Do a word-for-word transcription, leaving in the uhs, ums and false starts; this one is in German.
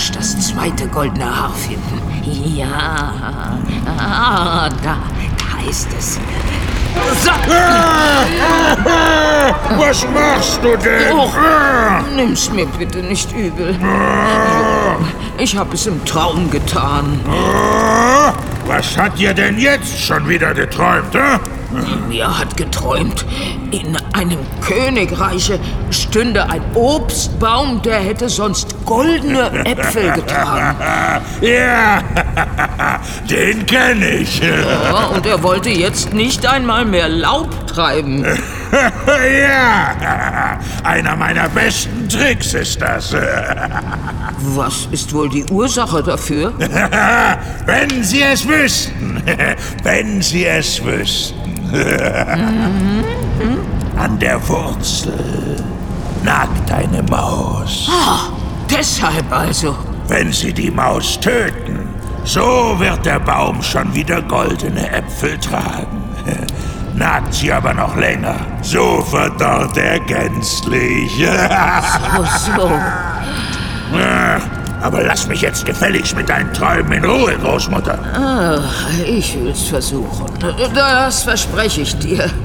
rasch das zweite goldene Haar finden. Ja, ah, da, da ist es. So. Was machst du denn? Oh, nimm's mir bitte nicht übel. Ich habe es im Traum getan. Was hat dir denn jetzt schon wieder geträumt, hä? Mir hat geträumt, in einem Königreiche stünde ein Obstbaum, der hätte sonst goldene Äpfel getragen. Ja, den kenn ich. Ja, und er wollte jetzt nicht einmal mehr Laub treiben. Ja, einer meiner besten Tricks ist das. Was ist wohl die Ursache dafür? Wenn Sie es wüssten. Wenn Sie es wüssten. An der Wurzel nagt eine Maus. Ah, deshalb also. Wenn Sie die Maus töten, so wird der Baum schon wieder goldene Äpfel tragen. Nagt sie aber noch länger, so verdorrt er gänzlich. So, so. Aber lass mich jetzt gefälligst mit deinen Träumen in Ruhe, Großmutter. Ach, ich will's versuchen. Das verspreche ich dir.